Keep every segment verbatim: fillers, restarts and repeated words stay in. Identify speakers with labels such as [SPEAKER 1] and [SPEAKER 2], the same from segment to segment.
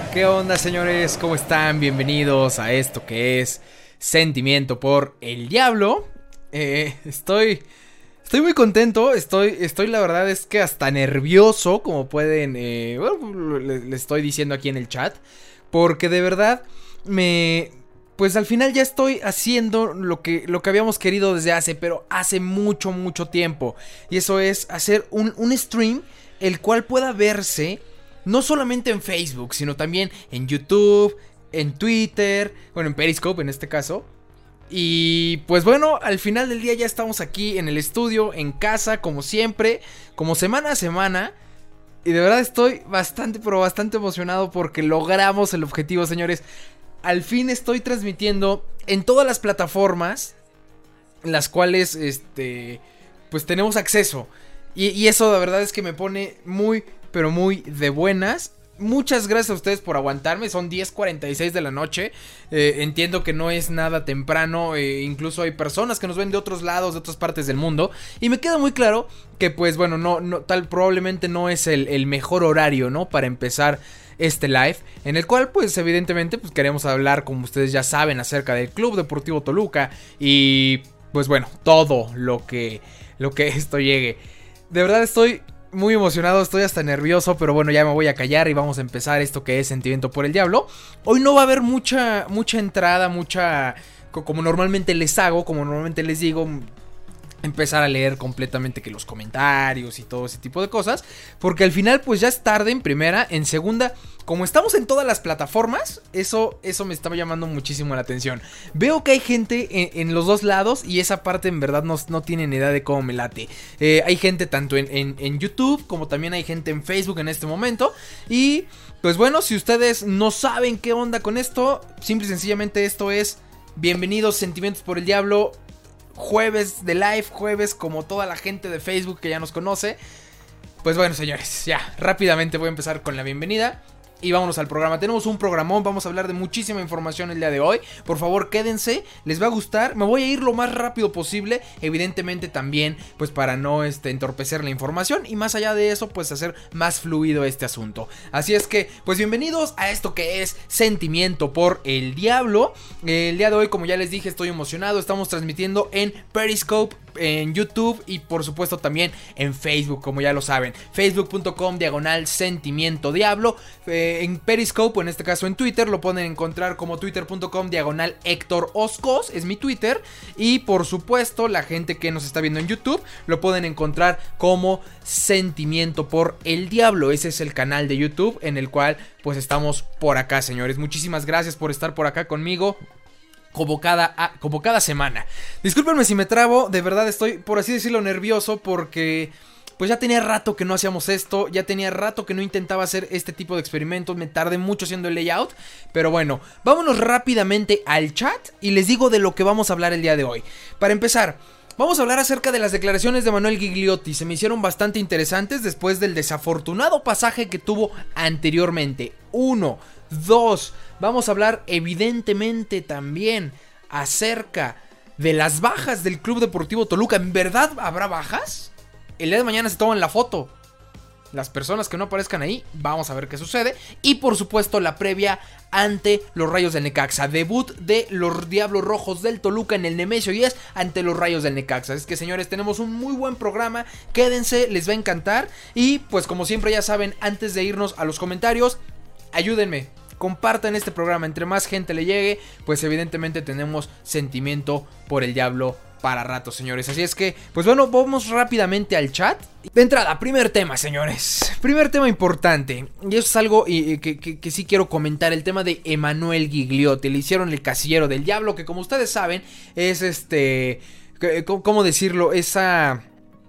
[SPEAKER 1] ¿Qué onda, señores? ¿Cómo están? Bienvenidos a esto que es Sentimiento por el Diablo. Eh, estoy... Estoy muy contento, estoy, estoy la verdad es que hasta nervioso, como pueden, eh, bueno, le, le estoy diciendo aquí en el chat, porque de verdad me, pues al final ya estoy haciendo lo que, lo que habíamos querido desde hace, pero hace mucho, mucho tiempo, y eso es hacer un, un stream, el cual pueda verse, no solamente en Facebook, sino también en YouTube, en Twitter, bueno, en Periscope en este caso. Y pues bueno, al final del día ya estamos aquí en el estudio, en casa, como siempre, como semana a semana. Y de verdad estoy bastante, pero bastante emocionado porque logramos el objetivo, señores. Al fin estoy transmitiendo en todas las plataformas en las cuales, este, pues tenemos acceso. Y, y eso de verdad es que me pone muy, pero muy de buenas. Muchas gracias a ustedes por aguantarme, son diez cuarenta y seis de la noche, eh, entiendo que no es nada temprano, eh, incluso hay personas que nos ven de otros lados, de otras partes del mundo, y me queda muy claro que pues bueno, no, no tal probablemente no es el, el mejor horario, ¿no? Para empezar este live, en el cual pues evidentemente pues queremos hablar, como ustedes ya saben, acerca del Club Deportivo Toluca, y pues bueno, todo lo que, lo que esto llegue. De verdad estoy muy emocionado, estoy hasta nervioso, pero bueno, ya me voy a callar y vamos a empezar esto que es Sentimiento por el Diablo. Hoy no va a haber mucha, mucha entrada, mucha, como normalmente les hago, como normalmente les digo, empezar a leer completamente que los comentarios y todo ese tipo de cosas, porque al final pues ya es tarde en primera, en segunda, como estamos en todas las plataformas, eso, eso me estaba llamando muchísimo la atención. Veo que hay gente en, en los dos lados y esa parte en verdad no, no tienen idea de cómo me late. Eh, hay gente tanto en, en, en YouTube como también hay gente en Facebook en este momento. Y pues bueno, si ustedes no saben qué onda con esto, simple y sencillamente esto es bienvenidos Sentimientos por el Diablo. Jueves de live, jueves como toda la gente de Facebook que ya nos conoce. Pues bueno, señores, ya rápidamente voy a empezar con la bienvenida y vámonos al programa. Tenemos un programón, vamos a hablar de muchísima información el día de hoy. Por favor, quédense, les va a gustar. Me voy a ir lo más rápido posible, evidentemente también, pues para no este, entorpecer la información y más allá de eso, pues hacer más fluido este asunto. Así es que, pues bienvenidos a esto que es Sentimiento por el Diablo. El día de hoy, como ya les dije, estoy emocionado. Estamos transmitiendo en Periscope, en YouTube y por supuesto también en Facebook, como ya lo saben, facebook punto com diagonal Sentimiento Diablo. eh, En Periscope, o en este caso en Twitter, lo pueden encontrar como twitter punto com diagonal Héctor Oscos, es mi Twitter. Y por supuesto la gente que nos está viendo en YouTube lo pueden encontrar como Sentimiento por el Diablo. Ese es el canal de YouTube en el cual pues estamos por acá, señores. Muchísimas gracias por estar por acá conmigo Como cada, como cada semana. Discúlpenme si me trabo, de verdad estoy, por así decirlo, nervioso porque pues ya tenía rato que no hacíamos esto, ya tenía rato que no intentaba hacer este tipo de experimentos, me tardé mucho haciendo el layout, pero bueno, vámonos rápidamente al chat y les digo de lo que vamos a hablar el día de hoy. Para empezar, vamos a hablar acerca de las declaraciones de Emanuel Gigliotti. Se me hicieron bastante interesantes después del desafortunado pasaje que tuvo anteriormente. Uno, dos, vamos a hablar evidentemente también acerca de las bajas del Club Deportivo Toluca. ¿En verdad habrá bajas? El día de mañana se toman la foto las personas que no aparezcan ahí, vamos a ver qué sucede. Y por supuesto la previa ante los Rayos del Necaxa, debut de los Diablos Rojos del Toluca en el Nemesio diez ante los Rayos del Necaxa. Es que señores, tenemos un muy buen programa, quédense, les va a encantar. Y pues como siempre ya saben, antes de irnos a los comentarios, ayúdenme, compartan este programa, entre más gente le llegue, pues evidentemente tenemos Sentimiento por el Diablo para rato, señores. Así es que, pues bueno, vamos rápidamente al chat. De entrada, primer tema, señores. Primer tema importante. Y eso es algo y, que, que, que sí quiero comentar. El tema de Emanuel Gigliotti. Le hicieron el Casillero del Diablo, que como ustedes saben, es este... ¿Cómo decirlo? Esa...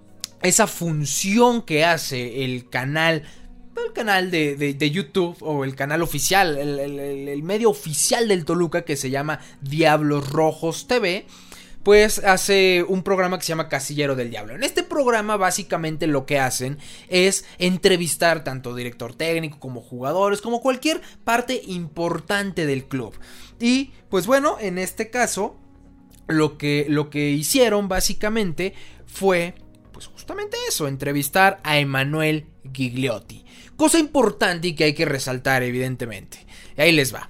[SPEAKER 1] Esa función que hace el canal... El canal de, de, de YouTube o el canal oficial, el, el, el medio oficial del Toluca, que se llama Diablos Rojos T V, pues hace un programa que se llama Casillero del Diablo. En este programa básicamente lo que hacen es entrevistar tanto director técnico como jugadores, como cualquier parte importante del club. Y pues bueno, en este caso lo que, lo que hicieron básicamente fue pues justamente eso, entrevistar a Emanuel Gigliotti. Cosa importante y que hay que resaltar evidentemente. Y ahí les va.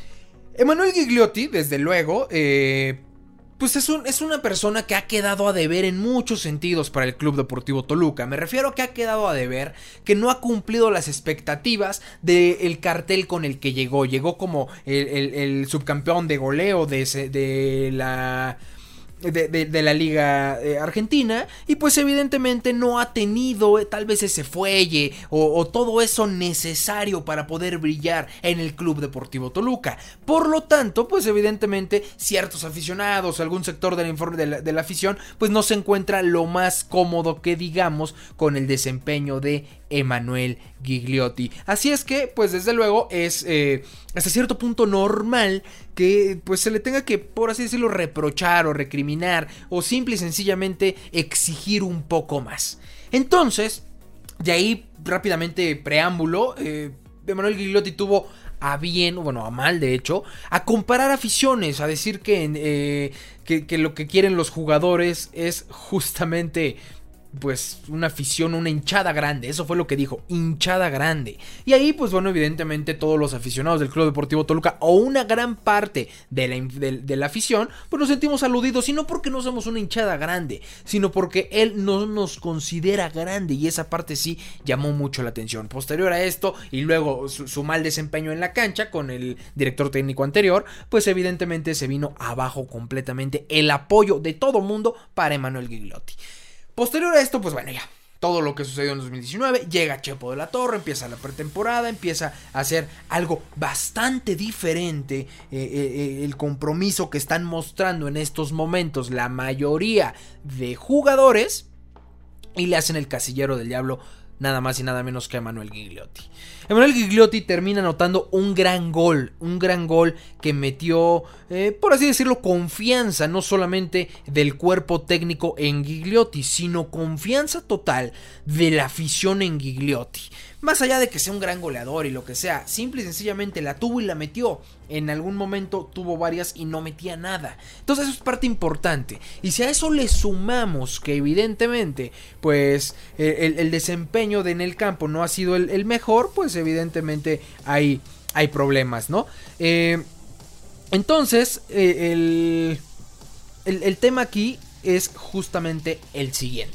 [SPEAKER 1] Emanuel Gigliotti, desde luego, eh, pues es, un, es una persona que ha quedado a deber en muchos sentidos para el Club Deportivo Toluca. Me refiero a que ha quedado a deber, que no ha cumplido las expectativas del cartel con el que llegó. Llegó como el, el, el subcampeón de goleo de, ese, de la... De, de, de la liga eh, argentina, y pues evidentemente no ha tenido eh, tal vez ese fuelle o, o todo eso necesario para poder brillar en el Club Deportivo Toluca. Por lo tanto, pues evidentemente ciertos aficionados, algún sector del informe de la, de la afición, pues no se encuentra lo más cómodo que digamos con el desempeño de Emanuel Gigliotti. Así es que, pues desde luego es eh, hasta cierto punto normal que pues se le tenga que, por así decirlo, reprochar o recriminar o simple y sencillamente exigir un poco más. Entonces, de ahí rápidamente preámbulo, eh, Emanuel Gigliotti tuvo a bien, bueno, a mal de hecho, a comparar aficiones, a decir que, eh, que, que lo que quieren los jugadores es justamente pues una afición, una hinchada grande. Eso fue lo que dijo, hinchada grande. Y ahí pues bueno, evidentemente todos los aficionados del Club Deportivo Toluca, o una gran parte de la, de, de la afición, pues nos sentimos aludidos, y no porque no somos una hinchada grande, sino porque él no nos considera grande, y esa parte sí llamó mucho la atención. Posterior a esto, y luego su, su mal desempeño en la cancha con el director técnico anterior, pues evidentemente se vino abajo completamente el apoyo de todo mundo para Emanuel Gigliotti. Posterior a esto, pues bueno, ya, todo lo que sucedió en dos mil diecinueve, llega Chepo de la Torre, empieza la pretemporada, empieza a hacer algo bastante diferente, eh, eh, el compromiso que están mostrando en estos momentos la mayoría de jugadores, y le hacen el casillero del diablo nada más y nada menos que a Emanuel Gigliotti. Emanuel Gigliotti termina anotando un gran gol, un gran gol que metió, eh, por así decirlo, confianza, no solamente del cuerpo técnico en Gigliotti, sino confianza total de la afición en Gigliotti. Más allá de que sea un gran goleador y lo que sea, simple y sencillamente la tuvo y la metió. En algún momento tuvo varias y no metía nada. Entonces eso es parte importante. Y si a eso le sumamos que evidentemente pues el, el desempeño de en el campo no ha sido el, el mejor, pues evidentemente hay, hay problemas, ¿no? Eh, entonces eh, el, el, el tema aquí es justamente el siguiente.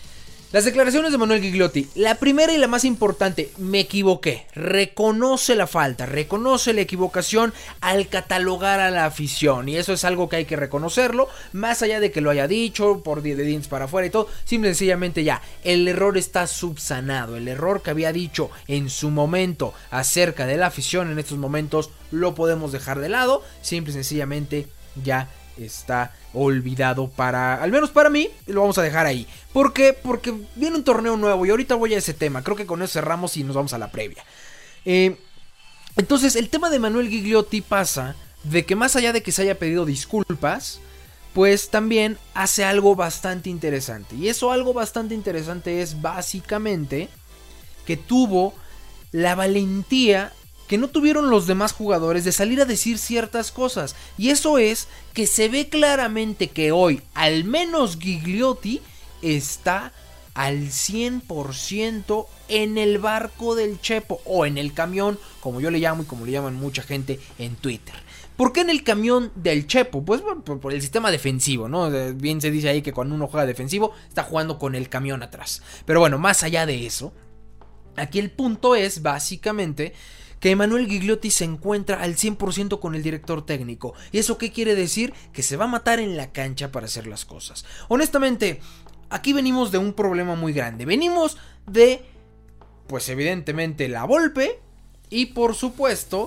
[SPEAKER 1] Las declaraciones de Emanuel Gigliotti. La primera y la más importante, me equivoqué. Reconoce la falta, reconoce la equivocación al catalogar a la afición. Y eso es algo que hay que reconocerlo. Más allá de que lo haya dicho por de dientes para afuera y todo. Simple y sencillamente ya, el error está subsanado. El error que había dicho en su momento acerca de la afición en estos momentos lo podemos dejar de lado. Simple y sencillamente ya está olvidado para, al menos para mí, lo vamos a dejar ahí. ¿Por qué? Porque viene un torneo nuevo y ahorita voy a ese tema. Creo que con eso cerramos y nos vamos a la previa. Eh, entonces, el tema de Emanuel Gigliotti pasa de que más allá de que se haya pedido disculpas, pues también hace algo bastante interesante. Y eso algo bastante interesante es básicamente que tuvo la valentía que no tuvieron los demás jugadores de salir a decir ciertas cosas. Y eso es que se ve claramente que hoy, al menos Gigliotti, está al cien por ciento en el barco del Chepo, o en el camión, como yo le llamo y como le llaman mucha gente en Twitter. ¿Por qué en el camión del Chepo? Pues por, por el sistema defensivo, ¿no? Bien se dice ahí que cuando uno juega defensivo, está jugando con el camión atrás. Pero bueno, más allá de eso, aquí el punto es básicamente que Emanuel Gigliotti se encuentra al cien por ciento con el director técnico. ¿Y eso qué quiere decir? Que se va a matar en la cancha para hacer las cosas. Honestamente, aquí venimos de un problema muy grande. Venimos de, pues evidentemente, la Volpe. Y por supuesto,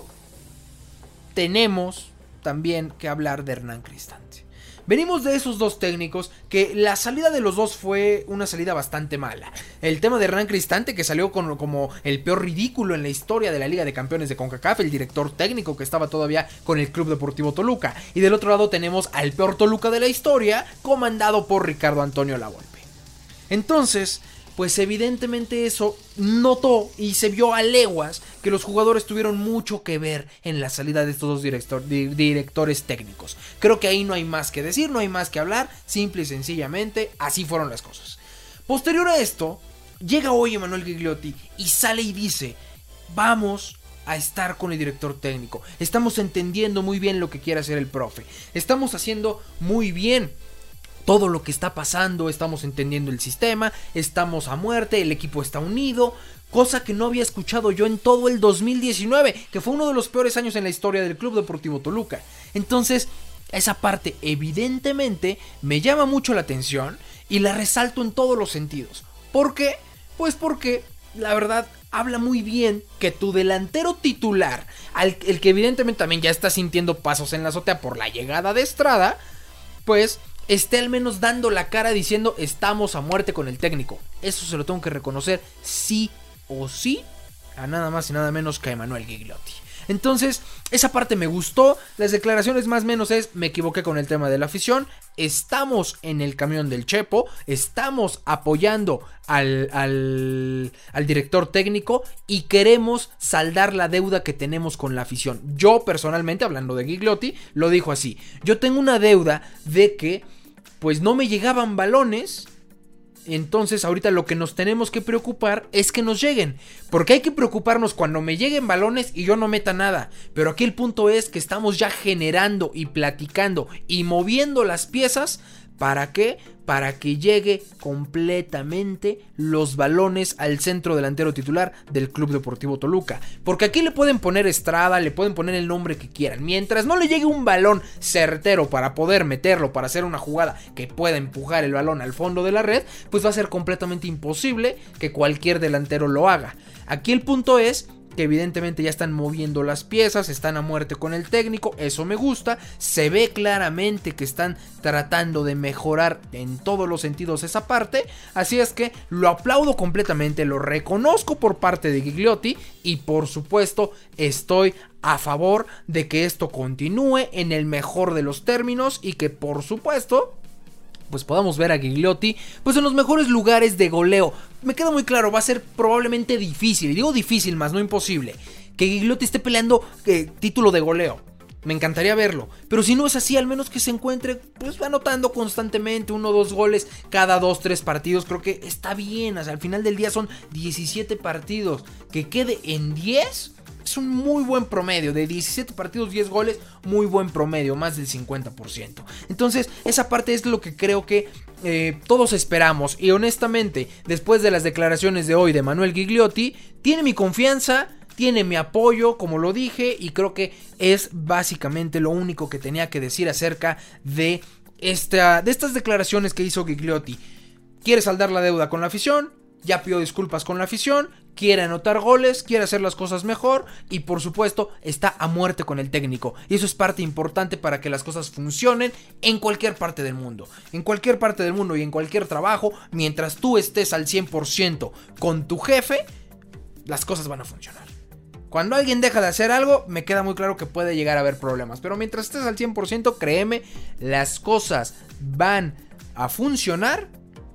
[SPEAKER 1] tenemos también que hablar de Hernán Cristante. Venimos de esos dos técnicos que la salida de los dos fue una salida bastante mala. El tema de Hernán Cristante, que salió con, como el peor ridículo en la historia de la Liga de Campeones de CONCACAF, el director técnico que estaba todavía con el Club Deportivo Toluca. Y del otro lado tenemos al peor Toluca de la historia, comandado por Ricardo Antonio Lavolpe. Entonces, pues evidentemente eso notó y se vio a leguas que los jugadores tuvieron mucho que ver en la salida de estos dos director, di, directores técnicos. Creo que ahí no hay más que decir, no hay más que hablar, simple y sencillamente así fueron las cosas. Posterior a esto, llega hoy Emanuel Gigliotti y sale y dice: vamos a estar con el director técnico. Estamos entendiendo muy bien lo que quiere hacer el profe. Estamos haciendo muy bien todo lo que está pasando, estamos entendiendo el sistema, estamos a muerte, el equipo está unido, cosa que no había escuchado yo en todo el dos mil diecinueve, que fue uno de los peores años en la historia del Club Deportivo Toluca. Entonces, esa parte evidentemente me llama mucho la atención y la resalto en todos los sentidos. ¿Por qué? Pues porque la verdad habla muy bien que tu delantero titular, al, el que evidentemente también ya está sintiendo pasos en la azotea por la llegada de Estrada, pues esté al menos dando la cara diciendo estamos a muerte con el técnico. Eso se lo tengo que reconocer sí o sí a nada más y nada menos que a Emanuel Gigliotti. Entonces, esa parte me gustó. Las declaraciones más o menos es, me equivoqué con el tema de la afición. Estamos en el camión del Chepo. Estamos apoyando al, al, al director técnico y queremos saldar la deuda que tenemos con la afición. Yo personalmente, hablando de Gigliotti, lo dijo así. Yo tengo una deuda de que pues no me llegaban balones. Entonces ahorita lo que nos tenemos que preocupar es que nos lleguen, porque hay que preocuparnos cuando me lleguen balones y yo no meta nada. Pero aquí el punto es que estamos ya generando y platicando y moviendo las piezas. ¿Para qué? Para que llegue completamente los balones al centro delantero titular del Club Deportivo Toluca. Porque aquí le pueden poner Estrada, le pueden poner el nombre que quieran. Mientras no le llegue un balón certero para poder meterlo, para hacer una jugada que pueda empujar el balón al fondo de la red, pues va a ser completamente imposible que cualquier delantero lo haga. Aquí el punto es que evidentemente ya están moviendo las piezas, están a muerte con el técnico, eso me gusta, se ve claramente que están tratando de mejorar en todos los sentidos esa parte, así es que lo aplaudo completamente, lo reconozco por parte de Gigliotti y por supuesto estoy a favor de que esto continúe en el mejor de los términos y que por supuesto pues podamos ver a Gigliotti pues en los mejores lugares de goleo. Me queda muy claro, va a ser probablemente difícil, y digo difícil más no imposible, que Gigliotti esté peleando eh, título de goleo. Me encantaría verlo, pero si no es así, al menos que se encuentre pues anotando constantemente uno o dos goles cada dos, tres partidos. Creo que está bien, o sea, al final del día son diecisiete partidos, que quede en diez es un muy buen promedio, de diecisiete partidos, diez goles, muy buen promedio, más del cincuenta por ciento. Entonces, esa parte es lo que creo que eh, todos esperamos. Y honestamente, después de las declaraciones de hoy de Emanuel Gigliotti, tiene mi confianza, tiene mi apoyo, como lo dije, y creo que es básicamente lo único que tenía que decir acerca de, esta, de estas declaraciones que hizo Gigliotti. Quiere saldar la deuda con la afición, ya pidió disculpas con la afición, quiere anotar goles, quiere hacer las cosas mejor y por supuesto está a muerte con el técnico. Y eso es parte importante para que las cosas funcionen en cualquier parte del mundo. En cualquier parte del mundo y en cualquier trabajo, mientras tú estés al cien por ciento con tu jefe, las cosas van a funcionar. Cuando alguien deja de hacer algo, me queda muy claro que puede llegar a haber problemas. Pero mientras estés al cien por ciento, créeme, las cosas van a funcionar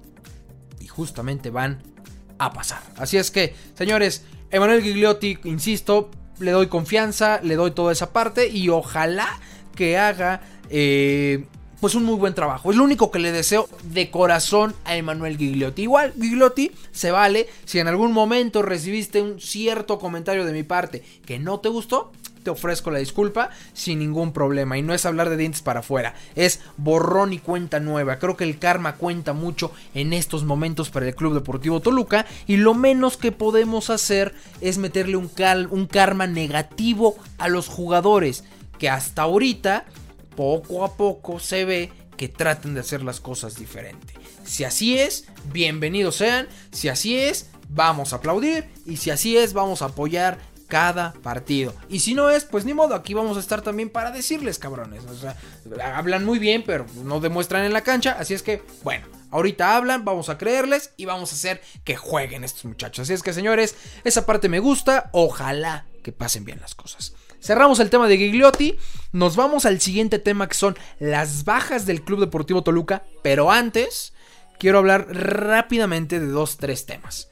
[SPEAKER 1] y justamente van a pasar. Así es que, señores, Emanuel Gigliotti, insisto, le doy confianza, le doy toda esa parte y ojalá que haga eh, pues un muy buen trabajo. Es lo único que le deseo de corazón a Emanuel Gigliotti. Igual, Gigliotti, se vale si en algún momento recibiste un cierto comentario de mi parte que no te gustó, te ofrezco la disculpa sin ningún problema. Y no es hablar de dientes para afuera, es borrón y cuenta nueva. Creo que el karma cuenta mucho en estos momentos para el Club Deportivo Toluca, y lo menos que podemos hacer es meterle un, cal, un karma negativo a los jugadores, que hasta ahorita, poco a poco se ve que traten de hacer las cosas diferente. Si así es, bienvenidos sean. Si así es, vamos a aplaudir. Y si así es, vamos a apoyar cada partido. Y si no es, pues ni modo, aquí vamos a estar también para decirles, cabrones. O sea, hablan muy bien, pero no demuestran en la cancha. Así es que, bueno, ahorita hablan, vamos a creerles y vamos a hacer que jueguen estos muchachos. Así es que, señores, esa parte me gusta. Ojalá que pasen bien las cosas. Cerramos el tema de Gigliotti. Nos vamos al siguiente tema, que son las bajas del Club Deportivo Toluca. Pero antes, quiero hablar rápidamente de dos, tres temas.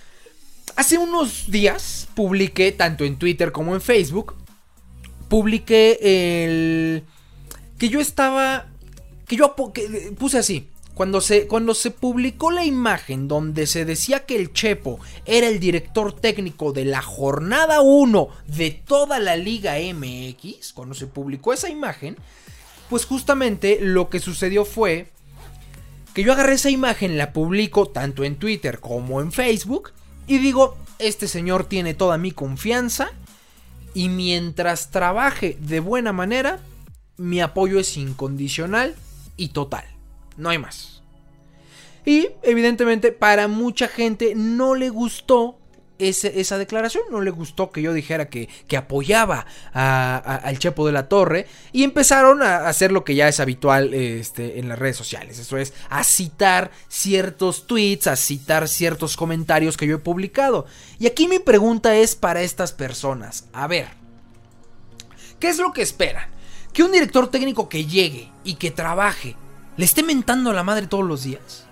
[SPEAKER 1] Hace unos días publiqué, tanto en Twitter como en Facebook, publiqué el... que yo estaba... que yo que puse así: Cuando se, cuando se publicó la imagen donde se decía que el Chepo era el director técnico de la jornada uno de toda la Liga M X, cuando se publicó esa imagen, pues justamente lo que sucedió fue que yo agarré esa imagen, la publico tanto en Twitter como en Facebook y digo, este señor tiene toda mi confianza y mientras trabaje de buena manera, mi apoyo es incondicional y total. No hay más. Y evidentemente para mucha gente no le gustó ese, esa declaración. No le gustó que yo dijera que, que apoyaba a, a, al Chepo de la Torre. Y empezaron a hacer lo que ya es habitual este, en las redes sociales. Eso es, a citar ciertos tweets, a citar ciertos comentarios que yo he publicado. Y aquí mi pregunta es para estas personas. A ver, ¿qué es lo que esperan? ¿Que un director técnico que llegue y que trabaje le esté mentando a la madre todos los días?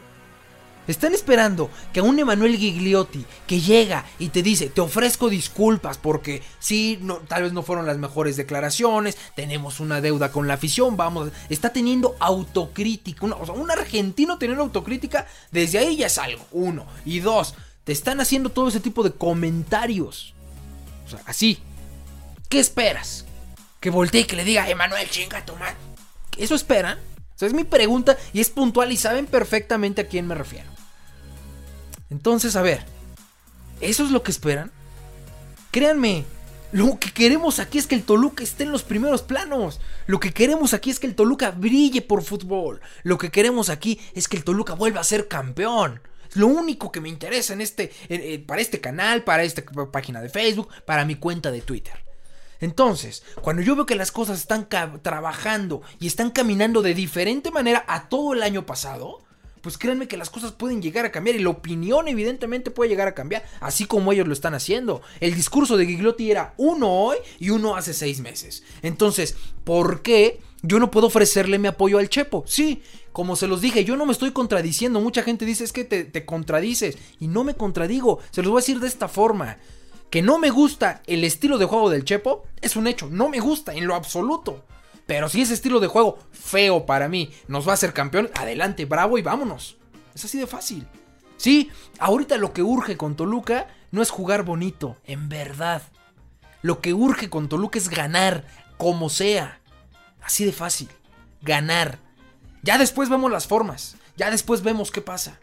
[SPEAKER 1] ¿Están esperando que a un Emanuel Gigliotti que llega y te dice, te ofrezco disculpas porque sí, no, tal vez no fueron las mejores declaraciones, tenemos una deuda con la afición, vamos, está teniendo autocrítica, una, o sea, un argentino teniendo autocrítica, desde ahí ya es algo, uno, y dos, te están haciendo todo ese tipo de comentarios, o sea, así, ¿qué esperas? Que voltee y que le diga, Emanuel, chinga tu madre, ¿eso esperan? O sea, es mi pregunta y es puntual y saben perfectamente a quién me refiero. Entonces, a ver, ¿eso es lo que esperan? Créanme, lo que queremos aquí es que el Toluca esté en los primeros planos. Lo que queremos aquí es que el Toluca brille por fútbol. Lo que queremos aquí es que el Toluca vuelva a ser campeón. Es lo único que me interesa en este, en, en, para este canal, para esta página de Facebook, para mi cuenta de Twitter. Entonces, cuando yo veo que las cosas están trabajando y están caminando de diferente manera a todo el año pasado, pues créanme que las cosas pueden llegar a cambiar y la opinión evidentemente puede llegar a cambiar, así como ellos lo están haciendo. El discurso de Gigliotti era uno hoy y uno hace seis meses. Entonces, ¿por qué yo no puedo ofrecerle mi apoyo al Chepo? Sí, como se los dije, yo no me estoy contradiciendo. Mucha gente dice es que te, te contradices y no me contradigo. Se los voy a decir de esta forma. Que no me gusta el estilo de juego del Chepo es un hecho, no me gusta en lo absoluto. Pero si ese estilo de juego feo para mí nos va a hacer campeón, adelante, bravo y vámonos. Es así de fácil. Sí, ahorita lo que urge con Toluca no es jugar bonito, en verdad. Lo que urge con Toluca es ganar, como sea. Así de fácil, ganar. Ya después vemos las formas, ya después vemos qué pasa.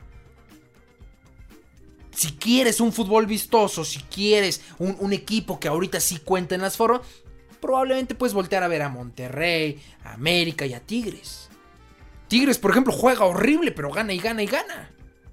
[SPEAKER 1] Si quieres un fútbol vistoso, si quieres un, un equipo que ahorita sí cuenta en las formas, probablemente puedes voltear a ver a Monterrey, a América y a Tigres. Tigres, por ejemplo, juega horrible, pero gana y gana y gana.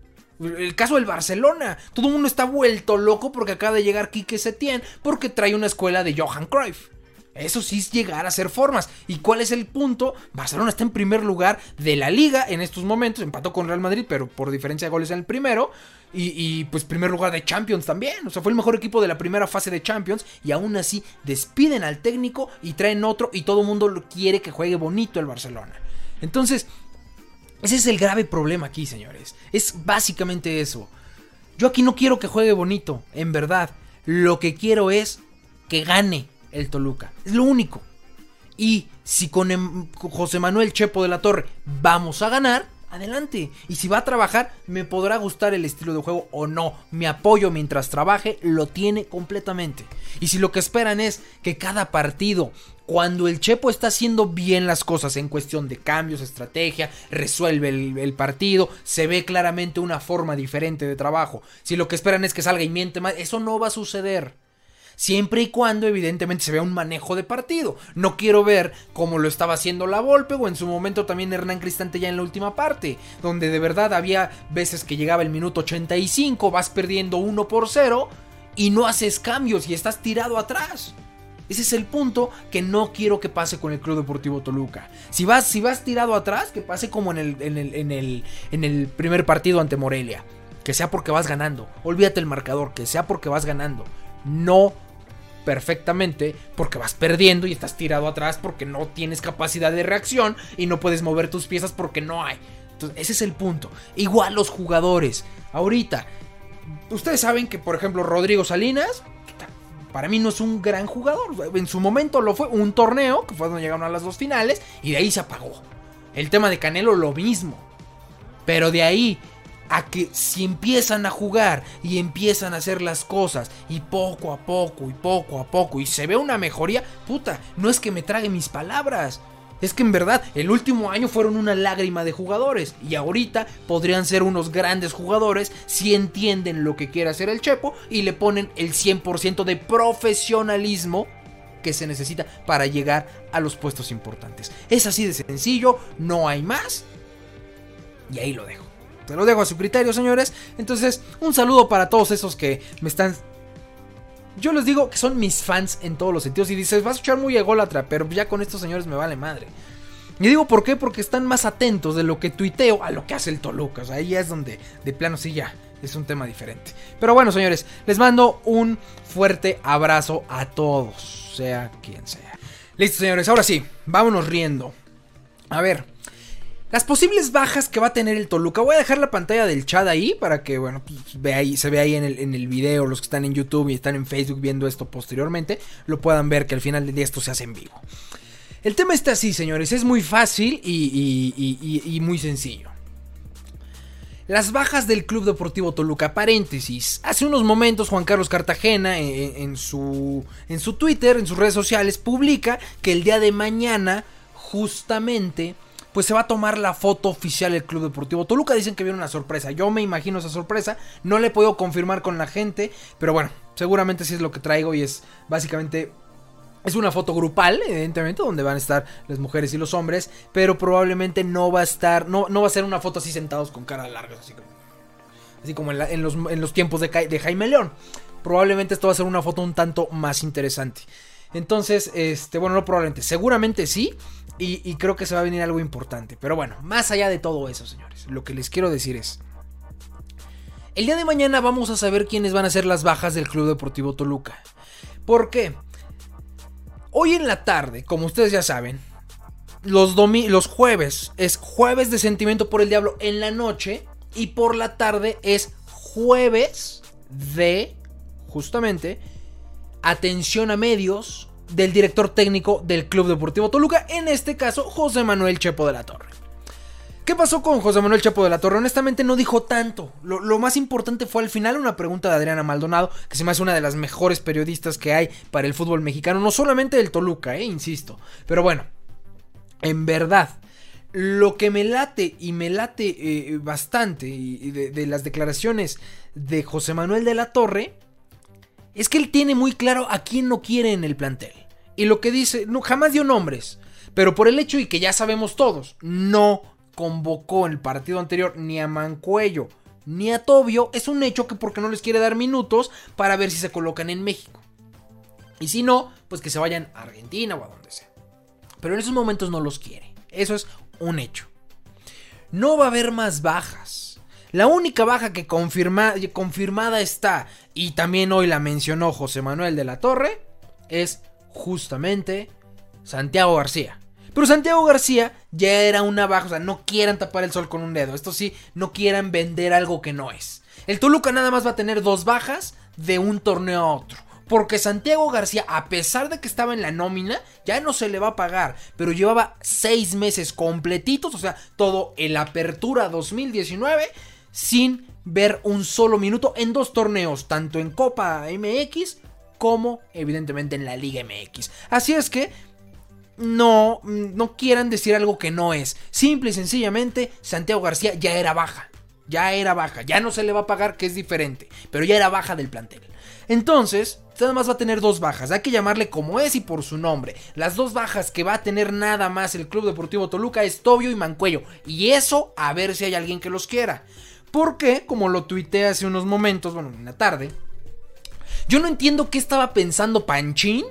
[SPEAKER 1] El caso del Barcelona, todo el mundo está vuelto loco porque acaba de llegar Quique Setién porque trae una escuela de Johan Cruyff. Eso sí es llegar a hacer formas. ¿Y cuál es el punto? Barcelona está en primer lugar de la liga en estos momentos. Empató con Real Madrid, pero por diferencia de goles en el primero. Y, y pues primer lugar de Champions también. O sea, fue el mejor equipo de la primera fase de Champions. Y aún así despiden al técnico y traen otro. Y todo el mundo quiere que juegue bonito el Barcelona. Entonces, ese es el grave problema aquí, señores. Es básicamente eso. Yo aquí no quiero que juegue bonito, en verdad. Lo que quiero es que gane el Toluca, es lo único. Y si con em, José Manuel Chepo de la Torre vamos a ganar, adelante. Y si va a trabajar, me podrá gustar el estilo de juego o no. Mi apoyo mientras trabaje lo tiene completamente. Y si lo que esperan es que cada partido, cuando el Chepo está haciendo bien las cosas en cuestión de cambios, estrategia, resuelve el, el partido, se ve claramente una forma diferente de trabajo. Si lo que esperan es que salga y miente más, eso no va a suceder. Siempre y cuando evidentemente se vea un manejo de partido. No quiero ver como lo estaba haciendo la Volpe o en su momento también Hernán Cristante ya en la última parte, donde de verdad había veces que llegaba el minuto ochenta y cinco, vas perdiendo uno por cero y no haces cambios y estás tirado atrás. Ese es el punto que no quiero que pase con el Club Deportivo Toluca. Si vas, si vas tirado atrás, que pase como en el, en el, en el, en el primer partido ante Morelia. Que sea porque vas ganando. Olvídate el marcador, que sea porque vas ganando. No perfectamente porque vas perdiendo y estás tirado atrás porque no tienes capacidad de reacción y no puedes mover tus piezas porque no hay. Entonces, ese es el punto. Igual los jugadores. Ahorita, ustedes saben que, por ejemplo, Rodrigo Salinas, para mí no es un gran jugador. En su momento lo fue, un torneo, que fue donde llegaron a las dos finales, y de ahí se apagó. El tema de Canelo, lo mismo. Pero de ahí a que si empiezan a jugar y empiezan a hacer las cosas y poco a poco y poco a poco y se ve una mejoría, puta, no es que me trague mis palabras. Es que en verdad el último año fueron una lágrima de jugadores y ahorita podrían ser unos grandes jugadores si entienden lo que quiere hacer el Chepo y le ponen el cien por ciento de profesionalismo que se necesita para llegar a los puestos importantes. Es así de sencillo, no hay más. Y ahí lo dejo. Te lo dejo a su criterio, señores. Entonces, un saludo para todos esos que me están... Yo les digo que son mis fans en todos los sentidos. Y dices, vas a escuchar muy ególatra, pero ya con estos señores me vale madre. Y digo, ¿por qué? Porque están más atentos de lo que tuiteo a lo que hace el Toluca. O sea, ahí es donde, de plano, sí ya, es un tema diferente. Pero bueno, señores, les mando un fuerte abrazo a todos, sea quien sea. Listo, señores, ahora sí, vámonos riendo. A ver, las posibles bajas que va a tener el Toluca. Voy a dejar la pantalla del chat ahí para que, bueno, pues, ve ahí, se ve ahí en el, en el video. Los que están en YouTube y están en Facebook viendo esto posteriormente, lo puedan ver que al final del día esto se hace en vivo. El tema está así, señores, es muy fácil y, y, y, y, y muy sencillo. Las bajas del Club Deportivo Toluca, paréntesis. Hace unos momentos Juan Carlos Cartagena en, en, su, en su Twitter, en sus redes sociales, publica que el día de mañana, justamente, pues se va a tomar la foto oficial del Club Deportivo Toluca. Dicen que viene una sorpresa. Yo me imagino esa sorpresa. No le he podido confirmar con la gente, pero bueno, seguramente sí es lo que traigo y es básicamente... Es una foto grupal, evidentemente, donde van a estar las mujeres y los hombres, pero probablemente no va a estar, no, no va a ser una foto así sentados con cara largas, así como, así como en, la, en, los, en los tiempos de, de Jaime León. Probablemente esto va a ser una foto un tanto más interesante. Entonces, este, bueno, no probablemente, seguramente sí, y, y creo que se va a venir algo importante. Pero bueno, más allá de todo eso, señores, lo que les quiero decir es... El día de mañana vamos a saber quiénes van a ser las bajas del Club Deportivo Toluca. ¿Por qué? Hoy en la tarde, como ustedes ya saben, los, domi- los jueves es jueves de Sentimiento por el Diablo en la noche y por la tarde es jueves de, justamente, atención a medios del director técnico del Club Deportivo Toluca, en este caso José Manuel Chepo de la Torre. ¿Qué pasó con José Manuel Chepo de la Torre? Honestamente no dijo tanto. Lo, lo más importante fue al final una pregunta de Adriana Maldonado, que se me hace una de las mejores periodistas que hay para el fútbol mexicano. No solamente del Toluca, eh, insisto. Pero bueno, en verdad, lo que me late y me late eh, bastante y de, de las declaraciones de José Manuel de la Torre es que él tiene muy claro a quién no quiere en el plantel. Y lo que dice, no, jamás dio nombres, pero por el hecho y que ya sabemos todos, no convocó en el partido anterior ni a Mancuello ni a Tobio, es un hecho que porque no les quiere dar minutos para ver si se colocan en México. Y si no, pues que se vayan a Argentina o a donde sea. Pero en esos momentos no los quiere. Eso es un hecho. No va a haber más bajas. La única baja que confirma, confirmada está, y también hoy la mencionó José Manuel de la Torre, es justamente Santiago García. Pero Santiago García ya era una baja, o sea, no quieran tapar el sol con un dedo. Esto sí, no quieran vender algo que no es. El Toluca nada más va a tener dos bajas de un torneo a otro. Porque Santiago García, a pesar de que estaba en la nómina, ya no se le va a pagar. Pero llevaba seis meses completitos, o sea, todo el Apertura dos mil diecinueve, sin ver un solo minuto en dos torneos, tanto en Copa M X como evidentemente en la Liga M X. Así es que no, no quieran decir algo que no es. Simple y sencillamente, Santiago García ya era baja. Ya era baja, ya no se le va a pagar, que es diferente, pero ya era baja del plantel. Entonces, nada más va a tener dos bajas. Hay que llamarle como es y por su nombre. Las dos bajas que va a tener nada más el Club Deportivo Toluca es Tobio y Mancuello. Y eso, a ver si hay alguien que los quiera. Porque, como lo tuiteé hace unos momentos, bueno, en la tarde, yo no entiendo qué estaba pensando Panchín,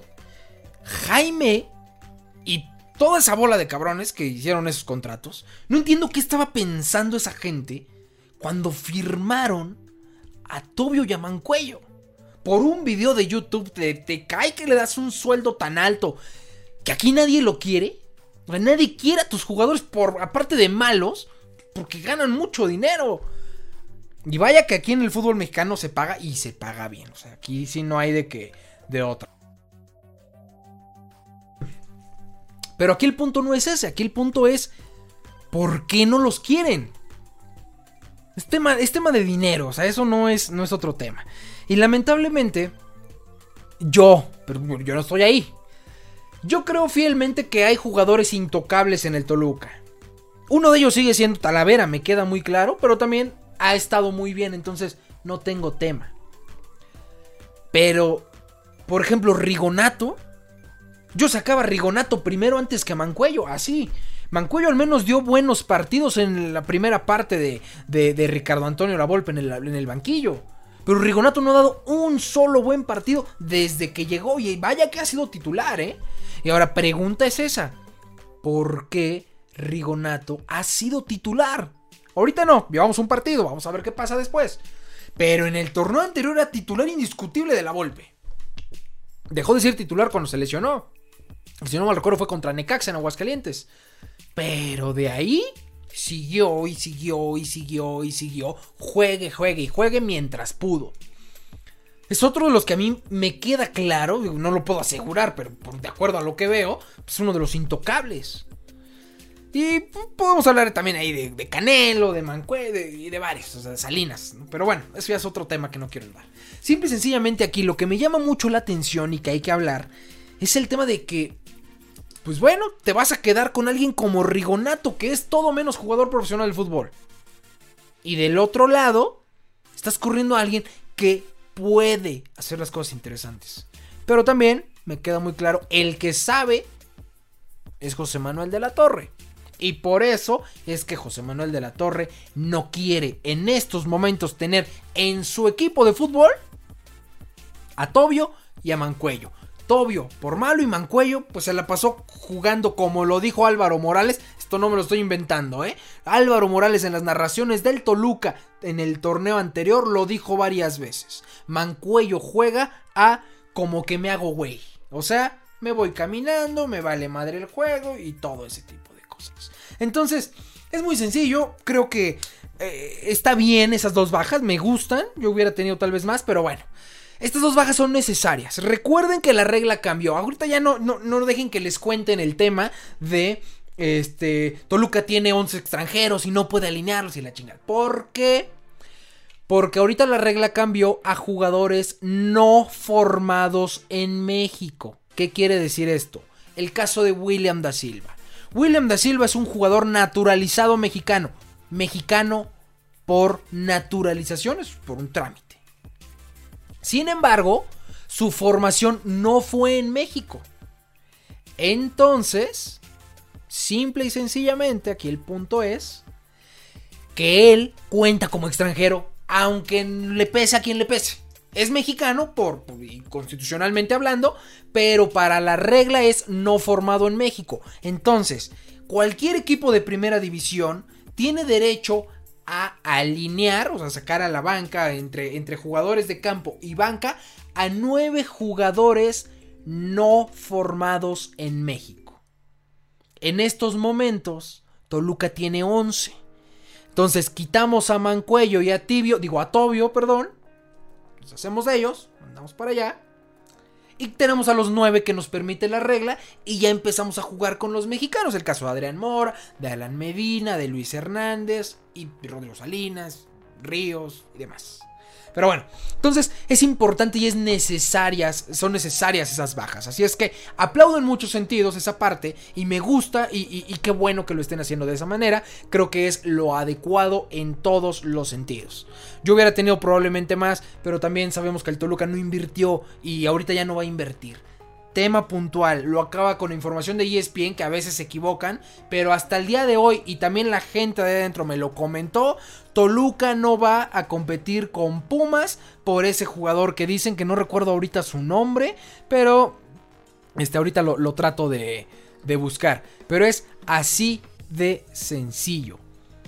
[SPEAKER 1] Jaime y toda esa bola de cabrones que hicieron esos contratos. No entiendo qué estaba pensando esa gente cuando firmaron a Tobio y a Mancuello. Por un video de YouTube te, te cae que le das un sueldo tan alto que aquí nadie lo quiere. Nadie quiere a tus jugadores, por aparte de malos, porque ganan mucho dinero. Y vaya que aquí en el fútbol mexicano se paga y se paga bien. O sea, aquí sí no hay de que de otra. Pero aquí el punto no es ese, aquí el punto es ¿por qué no los quieren? Es tema, es tema de dinero, o sea, eso no es, no es otro tema. Y lamentablemente, yo, pero yo no estoy ahí. Yo creo fielmente que hay jugadores intocables en el Toluca. Uno de ellos sigue siendo Talavera, me queda muy claro, pero también ha estado muy bien, entonces no tengo tema. Pero, por ejemplo, Rigonato, yo sacaba a Rigonato primero antes que a Mancuello, así. Mancuello al menos dio buenos partidos en la primera parte de, de, de Ricardo Antonio Lavolpe en el, en el banquillo. Pero Rigonato no ha dado un solo buen partido desde que llegó, y vaya que ha sido titular, ¿eh? Y ahora, pregunta es esa: ¿por qué Rigonato ha sido titular? Ahorita no, llevamos un partido, vamos a ver qué pasa después. Pero en el torneo anterior era titular indiscutible de Lavolpe. Dejó de ser titular cuando se lesionó. Si no mal recuerdo fue contra Necaxa en Aguascalientes. Pero de ahí siguió y siguió y siguió y siguió. Juegue, juegue y juegue mientras pudo. Es otro de los que a mí me queda claro, no lo puedo asegurar, pero de acuerdo a lo que veo, es uno de los intocables. Y podemos hablar también ahí de, de Canelo, de Mancuello y de varios, o sea, de Salinas, ¿no? Pero bueno, eso ya es otro tema que no quiero hablar. Simple y sencillamente aquí lo que me llama mucho la atención y que hay que hablar es el tema de que, pues bueno, te vas a quedar con alguien como Rigonato, que es todo menos jugador profesional del fútbol. Y del otro lado, estás corriendo a alguien que puede hacer las cosas interesantes. Pero también me queda muy claro, el que sabe es José Manuel de la Torre. Y por eso es que José Manuel de la Torre no quiere en estos momentos tener en su equipo de fútbol a Tobio y a Mancuello. Tobio por malo y Mancuello pues se la pasó jugando, como lo dijo Álvaro Morales. Esto no me lo estoy inventando, ¿eh? Álvaro Morales en las narraciones del Toluca en el torneo anterior lo dijo varias veces. Mancuello juega a como que me hago güey. O sea, me voy caminando, me vale madre el juego y todo ese tipo de cosas. Entonces, es muy sencillo. Creo que eh, está bien esas dos bajas, me gustan. Yo hubiera tenido tal vez más, pero bueno. Estas dos bajas son necesarias. Recuerden que la regla cambió. Ahorita ya no, no, no dejen que les cuenten el tema de este Toluca tiene once extranjeros y no puede alinearlos y la chingada. ¿Por qué? Porque ahorita la regla cambió a jugadores no formados en México. ¿Qué quiere decir esto? El caso de William da Silva. William da Silva es un jugador naturalizado mexicano. Mexicano por naturalización, es por un trámite. Sin embargo, su formación no fue en México. Entonces, simple y sencillamente, aquí el punto es que él cuenta como extranjero, aunque le pese a quien le pese. Es mexicano, por, por constitucionalmente hablando, pero para la regla es no formado en México. Entonces, cualquier equipo de primera división tiene derecho a alinear, o sea, sacar a la banca entre, entre jugadores de campo y banca a nueve jugadores no formados en México. En estos momentos, Toluca tiene once. Entonces, quitamos a Mancuello y a Tibio, digo a Tobio, perdón. Nos hacemos de ellos, mandamos para allá. Y tenemos a los nueve que nos permite la regla. Y ya empezamos a jugar con los mexicanos. El caso de Adrián Mora, de Alan Medina, de Luis Hernández y Rodrigo Salinas, Ríos y demás. Pero bueno, entonces es importante y es necesarias, son necesarias esas bajas. Así es que aplaudo en muchos sentidos esa parte y me gusta y, y, y qué bueno que lo estén haciendo de esa manera. Creo que es lo adecuado en todos los sentidos. Yo hubiera tenido probablemente más, pero también sabemos que el Toluca no invirtió y ahorita ya no va a invertir. Tema puntual, lo acaba con información de E S P N que a veces se equivocan, pero hasta el día de hoy, y también la gente de adentro me lo comentó, Toluca no va a competir con Pumas por ese jugador que dicen, que no recuerdo ahorita su nombre, pero este, ahorita lo, lo trato de, de buscar, pero es así de sencillo.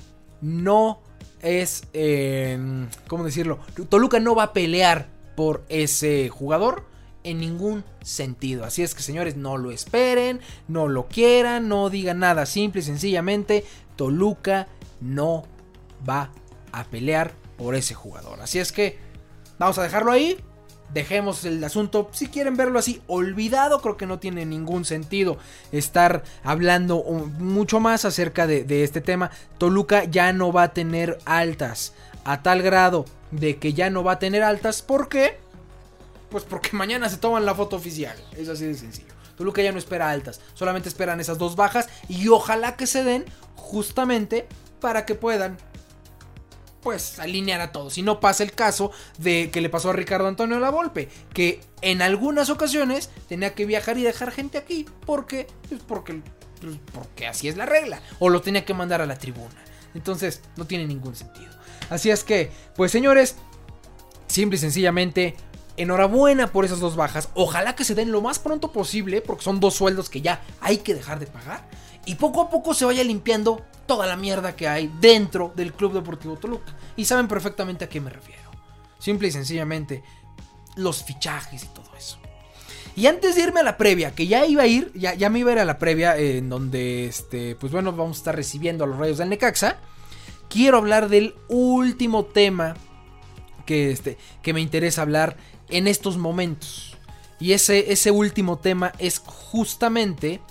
[SPEAKER 1] No es, eh, ¿cómo decirlo? Toluca no va a pelear por ese jugador en ningún sentido. Así es que, señores, no lo esperen, no lo quieran, no digan nada. Simple y sencillamente, Toluca no va a pelear por ese jugador. Así es que vamos a dejarlo ahí. dejemos el asunto, si quieren verlo así, olvidado. Creo que no tiene ningún sentido estar hablando mucho más acerca de, de este tema. Toluca ya no va a tener altas, a tal grado de que ya no va a tener altas. ¿Por qué? Pues porque mañana se toman la foto oficial, es así de sencillo. Toluca ya no espera altas, solamente esperan esas dos bajas y ojalá que se den justamente para que puedan pues alinear a todos y no pase el caso de que le pasó a Ricardo Antonio Lavolpe, que en algunas ocasiones tenía que viajar y dejar gente aquí porque pues porque, pues porque así es la regla, o lo tenía que mandar a la tribuna. Entonces no tiene ningún sentido. Así es que, pues señores, simple y sencillamente, enhorabuena por esas dos bajas. Ojalá que se den lo más pronto posible, porque son dos sueldos que ya hay que dejar de pagar. Y poco a poco se vaya limpiando toda la mierda que hay dentro del Club Deportivo Toluca. Y saben perfectamente a qué me refiero. Simple y sencillamente, los fichajes y todo eso. Y antes de irme a la previa, que ya iba a ir, ya, ya me iba a ir a la previa, eh, en donde, este, pues bueno, vamos a estar recibiendo a los Rayos del Necaxa. Quiero hablar del último tema que, este, que me interesa hablar en estos momentos. Y ese, ese último tema es justamente,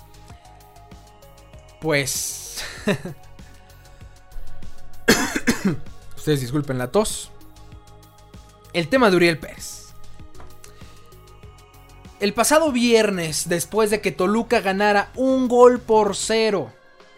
[SPEAKER 1] pues... Ustedes disculpen la tos. El tema de Uriel Pérez. El pasado viernes, después de que Toluca ganara un gol por cero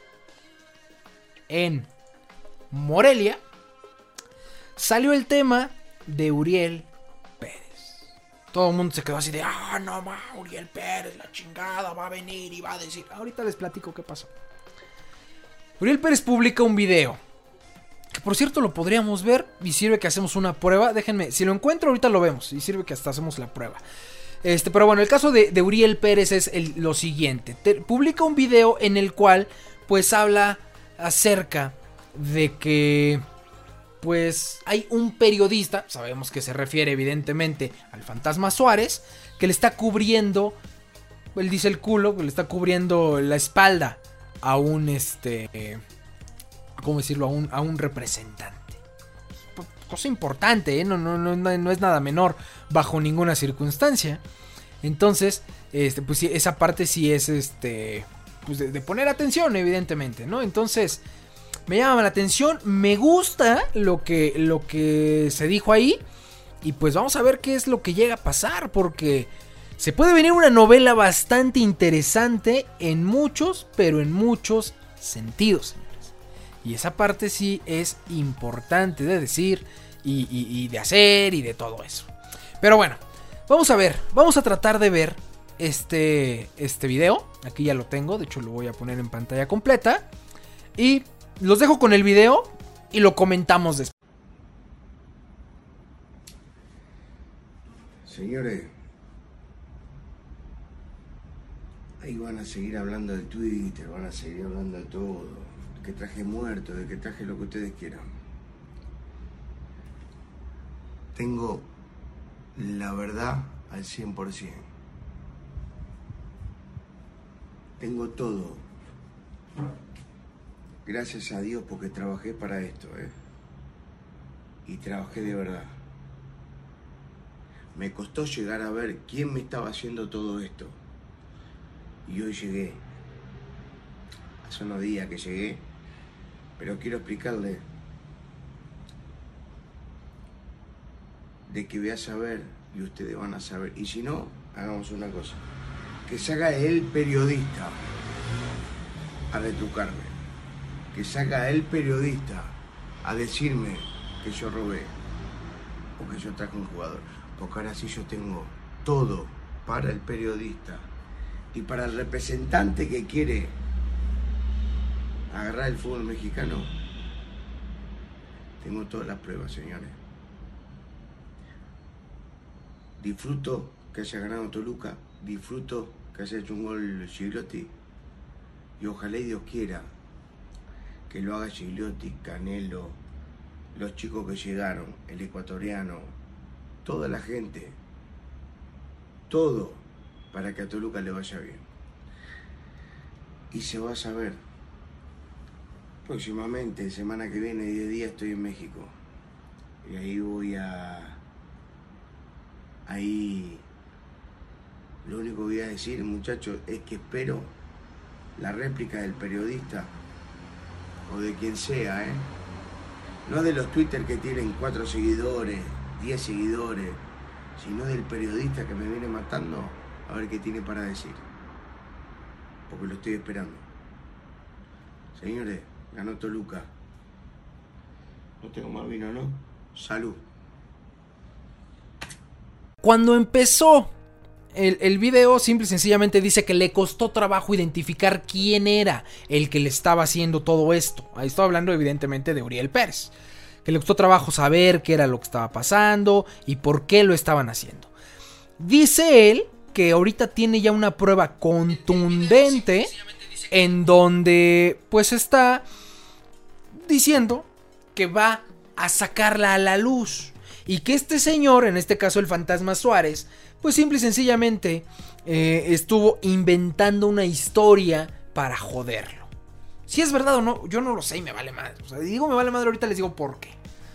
[SPEAKER 1] en Morelia, salió el tema de Uriel Pérez. Todo el mundo se quedó así de, ah, no, va, Uriel Pérez, la chingada, va a venir y va a decir. Ahorita les platico qué pasó. Uriel Pérez publica un video, que por cierto lo podríamos ver y sirve que hacemos una prueba. Déjenme, si lo encuentro ahorita lo vemos y sirve que hasta hacemos la prueba. Este, pero bueno, el caso de, de Uriel Pérez es el, lo siguiente. Te, publica un video en el cual pues habla acerca de que pues hay un periodista, sabemos que se refiere evidentemente al Fantasma Suárez, que le está cubriendo, él dice el culo, que le está cubriendo la espalda a un este, ¿cómo decirlo? A un, a un representante. Cosa importante, ¿eh? no, no, no, no es nada menor bajo ninguna circunstancia. Entonces, este, pues sí, esa parte sí es este, pues de, de poner atención, evidentemente, ¿no? Entonces, me llama la atención, me gusta lo que, lo que se dijo ahí. Y pues vamos a ver qué es lo que llega a pasar, porque se puede venir una novela bastante interesante en muchos, pero en muchos sentidos. Y esa parte sí es importante de decir y, y, y de hacer y de todo eso. Pero bueno, vamos a ver, vamos a tratar de ver este, este video. Aquí ya lo tengo, de hecho lo voy a poner en pantalla completa. Y los dejo con el video y lo comentamos después.
[SPEAKER 2] Señores, ahí van a seguir hablando de Twitter, van a seguir hablando de todo. Que traje muerto, de que traje lo que ustedes quieran. Tengo la verdad al cien por ciento. Tengo todo. Gracias a Dios porque trabajé para esto, ¿eh? Y trabajé de verdad. Me costó llegar a ver quién me estaba haciendo todo esto. Y hoy llegué. Hace unos días que llegué. Pero quiero explicarle de que voy a saber y ustedes van a saber. Y si no, hagamos una cosa. Que se haga el periodista a retrucarme. Que se haga el periodista a decirme que yo robé o que yo traje un jugador. Porque ahora sí yo tengo todo para el periodista y para el representante que quiere agarrar el fútbol mexicano. Tengo todas las pruebas, señores. Disfruto que haya ganado Toluca, disfruto que haya hecho un gol Gigliotti y ojalá y Dios quiera que lo haga Gigliotti, Canelo, los chicos que llegaron, el ecuatoriano, toda la gente, todo para que a Toluca le vaya bien. Y se va a saber. Próximamente, semana que viene, diez días, estoy en México. Y ahí voy a ahí lo único que voy a decir, muchachos, es que espero la réplica del periodista o de quien sea, ¿eh? No de los Twitter que tienen cuatro seguidores, diez seguidores, sino del periodista que me viene matando, a ver qué tiene para decir. Porque lo estoy esperando. Señores, ganó Toluca. No tengo más vino, ¿no? Salud.
[SPEAKER 1] Cuando empezó el, el video, simple y sencillamente dice que le costó trabajo identificar quién era el que le estaba haciendo todo esto. Ahí estoy hablando evidentemente de Uriel Pérez. Que le costó trabajo saber qué era lo que estaba pasando y por qué lo estaban haciendo. Dice él que ahorita tiene ya una prueba contundente en donde pues está diciendo que va a sacarla a la luz. Y que este señor, en este caso el Fantasma Suárez, pues simple y sencillamente eh, estuvo inventando una historia para joderlo. Si es verdad o no, yo no lo sé y me vale madre. O sea, digo me vale madre, ahorita les digo por qué.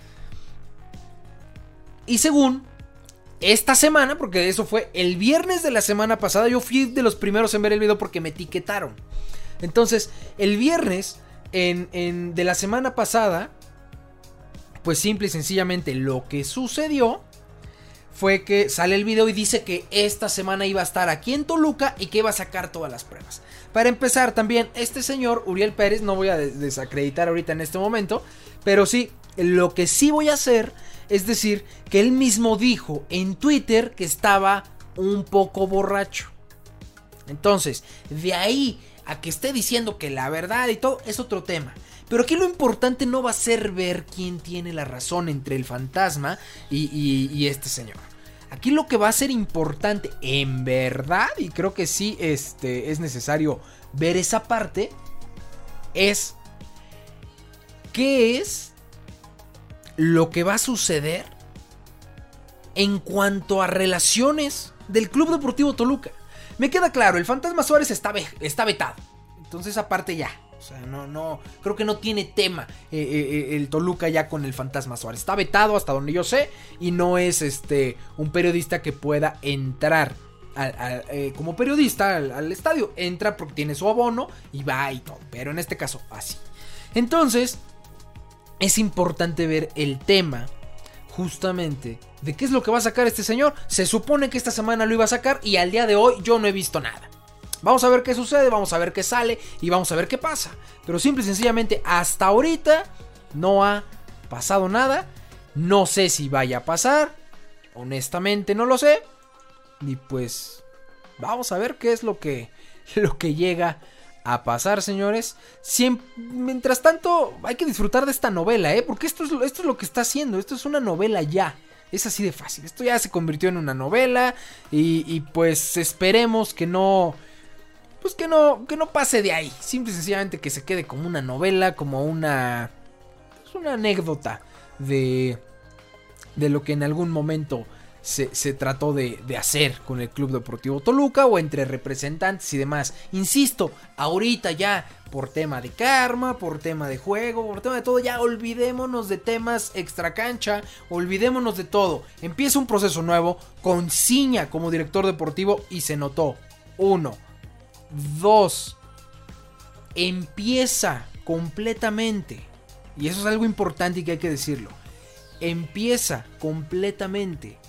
[SPEAKER 1] Y según esta semana, porque eso fue el viernes de la semana pasada, yo fui de los primeros en ver el video porque me etiquetaron. Entonces, el viernes en, en, de la semana pasada, pues simple y sencillamente lo que sucedió fue que sale el video y dice que esta semana iba a estar aquí en Toluca y que iba a sacar todas las pruebas. Para empezar también, este señor Uriel Pérez, no voy a desacreditar ahorita en este momento, pero sí, lo que sí voy a hacer es decir que él mismo dijo en Twitter que estaba un poco borracho. Entonces, de ahí a que esté diciendo que la verdad y todo es otro tema. Pero aquí lo importante no va a ser ver quién tiene la razón entre el fantasma y, y, y este señor. Aquí lo que va a ser importante, en verdad, y creo que sí este, es necesario ver esa parte, es qué es lo que va a suceder en cuanto a relaciones del Club Deportivo Toluca. Me queda claro, el Fantasma Suárez está, ve- está vetado. Entonces esa parte ya. O sea, no, no, creo que no tiene tema eh, eh, el Toluca ya con el Fantasma Suárez. Está vetado hasta donde yo sé y no es este un periodista que pueda entrar a, a, eh, como periodista al, al estadio. Entra porque tiene su abono y va y todo. Pero en este caso así. Entonces es importante ver el tema justamente de qué es lo que va a sacar este señor. Se supone que esta semana lo iba a sacar y al día de hoy yo no he visto nada. Vamos a ver qué sucede, vamos a ver qué sale y vamos a ver qué pasa. Pero simple y sencillamente hasta ahorita no ha pasado nada. No sé si vaya a pasar. Honestamente no lo sé. Y pues vamos a ver qué es lo que, lo que llega a pasar, señores. Siempre, mientras tanto hay que disfrutar de esta novela, ¿eh? Porque esto es, esto es lo que está haciendo. Esto es una novela ya. Es así de fácil. Esto ya se convirtió en una novela. Y, y pues esperemos que no... Pues que no, que no pase de ahí. Simple y sencillamente que se quede como una novela, como una... Es una anécdota de... De lo que en algún momento se, se trató de, de hacer con el Club Deportivo Toluca o entre representantes y demás. Insisto, ahorita ya por tema de karma, por tema de juego, por tema de todo, ya olvidémonos de temas extracancha, olvidémonos de todo. Empieza un proceso nuevo con Ciña como director deportivo y se notó. Uno. Dos, empieza completamente, y eso es algo importante y que hay que decirlo, empieza completamente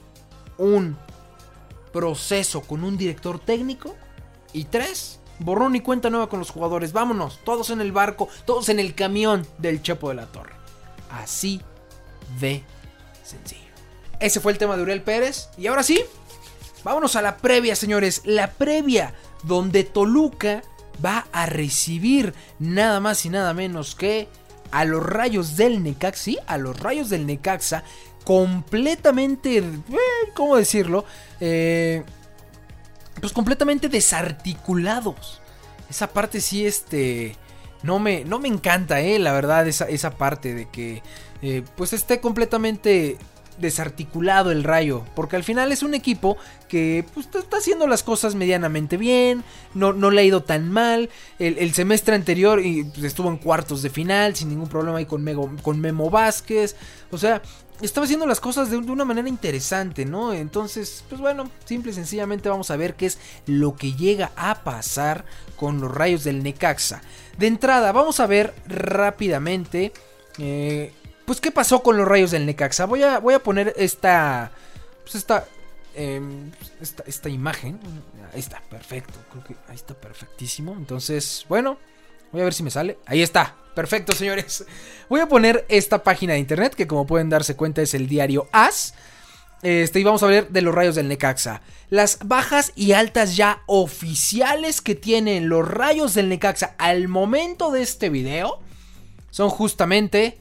[SPEAKER 1] un proceso con un director técnico. Y tres, borrón y cuenta nueva con los jugadores. Vámonos, todos en el barco, todos en el camión del Chepo de la Torre. Así de sencillo. Ese fue el tema de Uriel Pérez. Y ahora sí, vámonos a la previa, señores. La previa donde Toluca va a recibir nada más y nada menos que a los Rayos del Necaxa, sí, a los Rayos del Necaxa, completamente, eh, ¿cómo decirlo? Eh, pues completamente desarticulados. Esa parte sí, este, no me, no me encanta, eh, la verdad, esa, esa parte de que, eh, pues esté completamente desarticulado el Rayo, porque al final es un equipo que pues, está haciendo las cosas medianamente bien, no, no le ha ido tan mal. El, el semestre anterior y, pues, estuvo en cuartos de final sin ningún problema ahí con, Mego, con Memo Vázquez, o sea, estaba haciendo las cosas de, de una manera interesante, ¿no? Entonces, pues bueno, simple y sencillamente vamos a ver qué es lo que llega a pasar con los Rayos del Necaxa. De entrada, vamos a ver rápidamente eh, pues qué pasó con los Rayos del Necaxa. Voy a, voy a poner esta, pues esta, eh, esta, esta imagen. Ahí está, perfecto. Creo que ahí está perfectísimo. Entonces, bueno, voy a ver si me sale. Ahí está, perfecto, señores. Voy a poner esta página de internet que, como pueden darse cuenta, es el diario AS. Este, y vamos a ver de los Rayos del Necaxa. Las bajas y altas ya oficiales que tienen los Rayos del Necaxa al momento de este video son justamente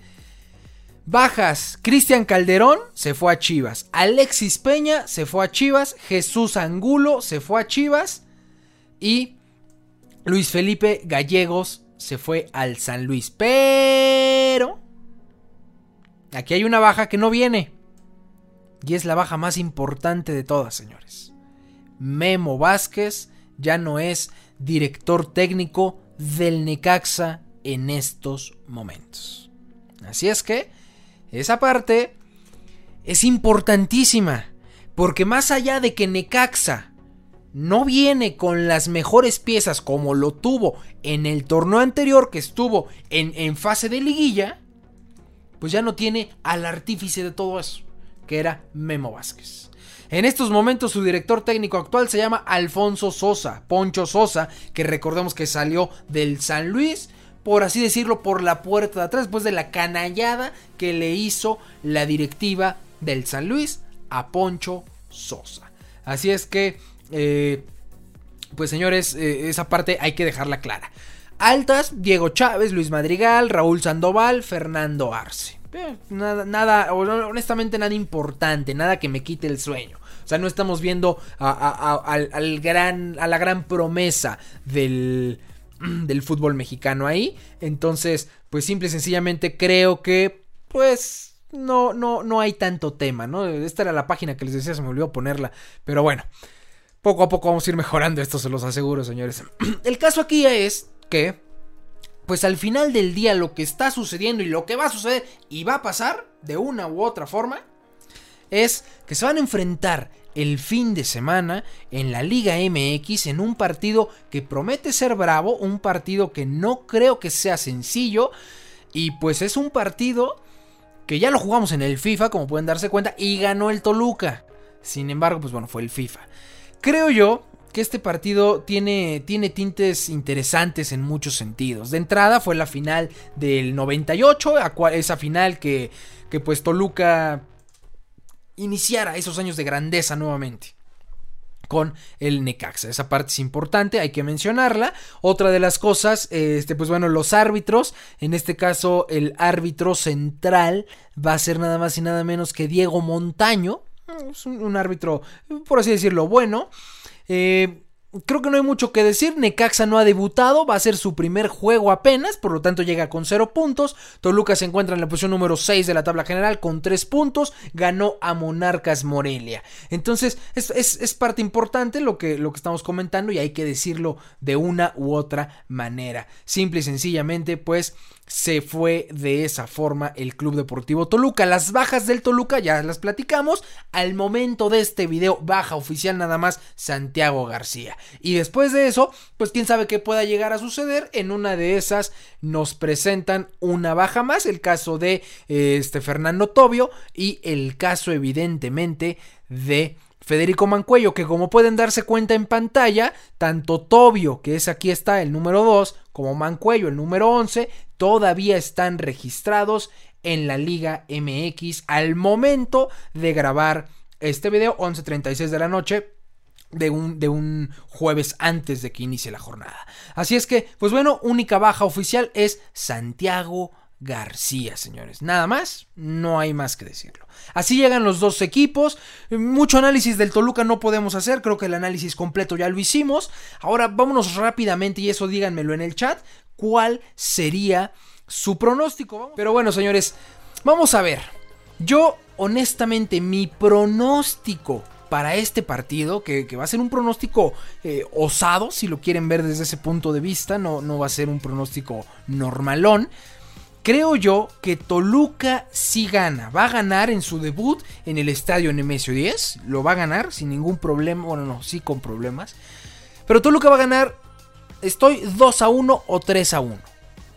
[SPEAKER 1] bajas. Cristian Calderón se fue a Chivas, Alexis Peña se fue a Chivas, Jesús Angulo se fue a Chivas y Luis Felipe Gallegos se fue al San Luis. Pero aquí hay una baja que no viene, y es la baja más importante de todas, señores. Memo Vázquez ya no es director técnico del Necaxa en estos momentos. Así es que esa parte es importantísima, porque más allá de que Necaxa no viene con las mejores piezas como lo tuvo en el torneo anterior, que estuvo en, en fase de liguilla, pues ya no tiene al artífice de todo eso, que era Memo Vázquez. En estos momentos su director técnico actual se llama Alfonso Sosa, Poncho Sosa, que recordemos que salió del San Luis, por así decirlo, por la puerta de atrás, después de la canallada que le hizo la directiva del San Luis a Poncho Sosa. Así es que, eh, pues señores, eh, esa parte hay que dejarla clara. Altas, Diego Chávez, Luis Madrigal, Raúl Sandoval, Fernando Arce. Eh, nada, nada, honestamente nada importante, nada que me quite el sueño. O sea, no estamos viendo a, a, a, al, al gran, a la gran promesa del, del fútbol mexicano ahí. Entonces, pues simple y sencillamente creo que, pues, no, no, no hay tanto tema, ¿no? Esta era la página que les decía, se me olvidó ponerla. Pero bueno, poco a poco vamos a ir mejorando esto, se los aseguro, señores. El caso aquí es que, pues al final del día, lo que está sucediendo y lo que va a suceder y va a pasar de una u otra forma es que se van a enfrentar el fin de semana en la Liga M X en un partido que promete ser bravo, un partido que no creo que sea sencillo, y pues es un partido que ya lo jugamos en el FIFA, como pueden darse cuenta, y ganó el Toluca. Sin embargo, pues bueno, fue el FIFA. Creo yo que este partido tiene, tiene tintes interesantes en muchos sentidos. De entrada fue la final del noventa y ocho, a cual, esa final que, que pues Toluca iniciara esos años de grandeza nuevamente con el Necaxa. Esa parte es importante, hay que mencionarla. Otra de las cosas, este, pues bueno, los árbitros, en este caso el árbitro central va a ser nada más y nada menos que Diego Montaño. Es un, un árbitro, por así decirlo, bueno. Eh, creo que no hay mucho que decir. Necaxa no ha debutado, va a ser su primer juego apenas, por lo tanto llega con cero puntos. Toluca se encuentra en la posición número seis de la tabla general con tres puntos, ganó a Monarcas Morelia. Entonces es, es, es parte importante lo que, lo que estamos comentando, y hay que decirlo de una u otra manera. Simple y sencillamente, pues se fue de esa forma el Club Deportivo Toluca. Las bajas del Toluca ya las platicamos. Al momento de este video, baja oficial nada más Santiago García. Y después de eso, pues quién sabe qué pueda llegar a suceder. En una de esas nos presentan una baja más, el caso de eh, este Fernando Tobio, y el caso evidentemente de Federico Mancuello, que como pueden darse cuenta en pantalla, tanto Tobio, que es aquí está el número dos, como Mancuello, el número once, todavía están registrados en la Liga M X al momento de grabar este video, once treinta y seis de la noche de un, de un jueves antes de que inicie la jornada. Así es que, pues bueno, única baja oficial es Santiago García, señores. Nada más, no hay más que decirlo. Así llegan los dos equipos. Mucho análisis del Toluca no podemos hacer, creo que el análisis completo ya lo hicimos. Ahora vámonos rápidamente, y eso díganmelo en el chat, ¿cuál sería su pronóstico? Pero bueno, señores, vamos a ver. Yo honestamente, mi pronóstico para este partido, que, que va a ser un pronóstico eh, osado, si lo quieren ver desde ese punto de vista, no, no va a ser un pronóstico normalón. Creo yo que Toluca sí gana, va a ganar en su debut en el estadio Nemesio diez, lo va a ganar sin ningún problema, bueno no, sí con problemas, pero Toluca va a ganar, estoy dos a uno o tres a uno.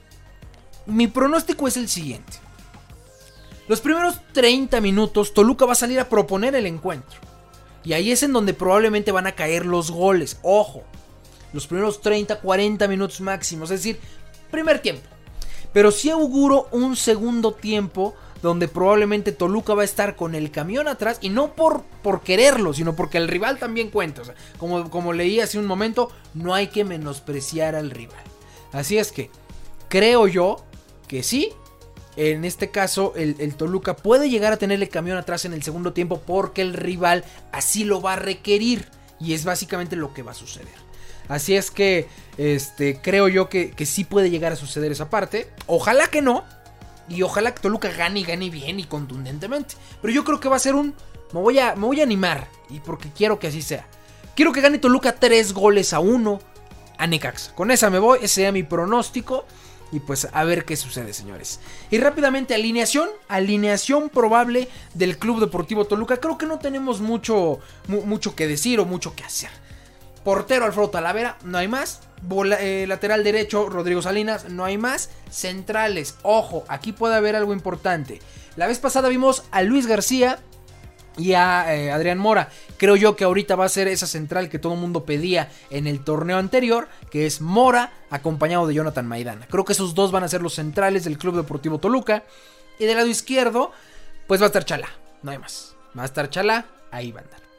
[SPEAKER 1] Mi pronóstico es el siguiente: los primeros treinta minutos Toluca va a salir a proponer el encuentro, y ahí es en donde probablemente van a caer los goles, ojo, los primeros treinta, cuarenta minutos máximos, es decir, primer tiempo. Pero sí auguro un segundo tiempo donde probablemente Toluca va a estar con el camión atrás, y no por, por quererlo, sino porque el rival también cuenta. O sea, como, como leí hace un momento, no hay que menospreciar al rival. Así es que creo yo que sí, en este caso el, el Toluca puede llegar a tener el camión atrás en el segundo tiempo porque el rival así lo va a requerir, y es básicamente lo que va a suceder. Así es que este, creo yo que, que sí puede llegar a suceder esa parte. Ojalá que no. Y ojalá que Toluca gane y gane bien y contundentemente. Pero yo creo que va a ser un... Me voy a, me voy a animar. Y porque quiero que así sea. Quiero que gane Toluca tres goles a uno a Necaxa. Con esa me voy. Ese sea mi pronóstico. Y pues a ver qué sucede, señores. Y rápidamente, alineación. Alineación probable del Club Deportivo Toluca. Creo que no tenemos mucho, mu- mucho que decir o mucho que hacer. Portero Alfredo Talavera, no hay más. Bola, eh, lateral derecho Rodrigo Salinas, no hay más. Centrales, ojo, aquí puede haber algo importante. La vez pasada vimos a Luis García y a eh, Adrián Mora. Creo yo que ahorita va a ser esa central que todo el mundo pedía en el torneo anterior, que es Mora acompañado de Jonathan Maidana. Creo que esos dos van a ser los centrales del Club Deportivo Toluca. Y del lado izquierdo, pues va a estar Chalá, no hay más. Va a estar Chalá, ahí va a andar.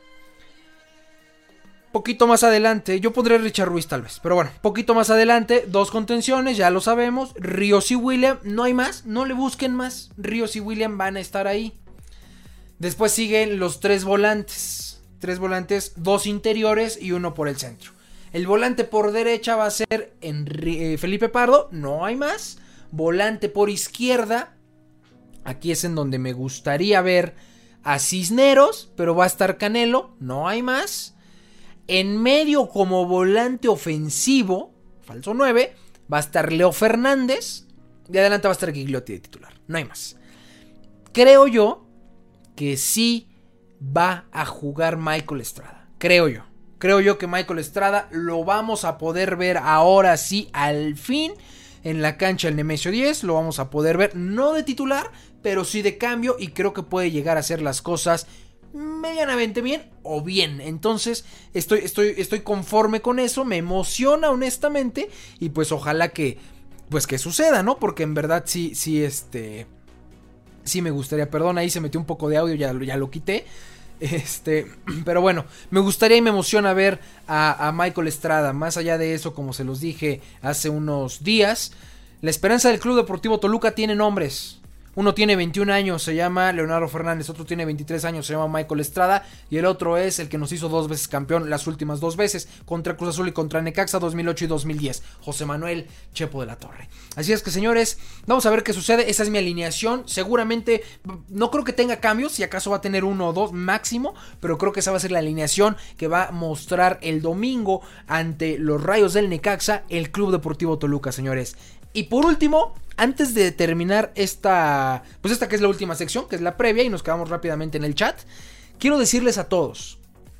[SPEAKER 1] Poquito más adelante, yo pondré a Richard Ruiz tal vez, pero bueno, poquito más adelante, dos contenciones, ya lo sabemos, Ríos y William, no hay más, no le busquen más, Ríos y William van a estar ahí. Después siguen los tres volantes, tres volantes, dos interiores y uno por el centro. El volante por derecha va a ser Enri- eh, Felipe Pardo, no hay más. Volante por izquierda, aquí es en donde me gustaría ver a Cisneros, pero va a estar Canelo, no hay más. En medio como volante ofensivo, falso nueve, va a estar Leo Fernández. De adelante va a estar Gigliotti de titular. No hay más. Creo yo que sí va a jugar Michael Estrada. Creo yo. Creo yo que Michael Estrada lo vamos a poder ver ahora sí, al fin, en la cancha del Nemesio diez. Lo vamos a poder ver, no de titular, pero sí de cambio. Y creo que puede llegar a hacer las cosas medianamente bien o bien. Entonces estoy, estoy, estoy conforme con eso. Me emociona honestamente. Y pues ojalá que Pues que suceda, ¿no? Porque en verdad sí, sí, este sí me gustaría. Perdón, ahí se metió un poco de audio, ya, ya lo quité. Este, pero bueno, me gustaría y me emociona ver a, a Michael Estrada. Más allá de eso, como se los dije hace unos días, la esperanza del Club Deportivo Toluca tiene nombres. Uno tiene veintiún años, se llama Leonardo Fernández. Otro tiene veintitrés años, se llama Michael Estrada. Y el otro es el que nos hizo dos veces campeón, las últimas dos veces, contra Cruz Azul y contra Necaxa, dos mil ocho y dos mil diez, José Manuel Chepo de la Torre. Así es que, señores, vamos a ver qué sucede. Esa es mi alineación. Seguramente, no creo que tenga cambios, si acaso va a tener uno o dos máximo, pero creo que esa va a ser la alineación que va a mostrar el domingo ante los Rayos del Necaxa el Club Deportivo Toluca, señores. Y por último, antes de terminar esta, pues esta que es la última sección, que es la previa, y nos quedamos rápidamente en el chat, quiero decirles a todos,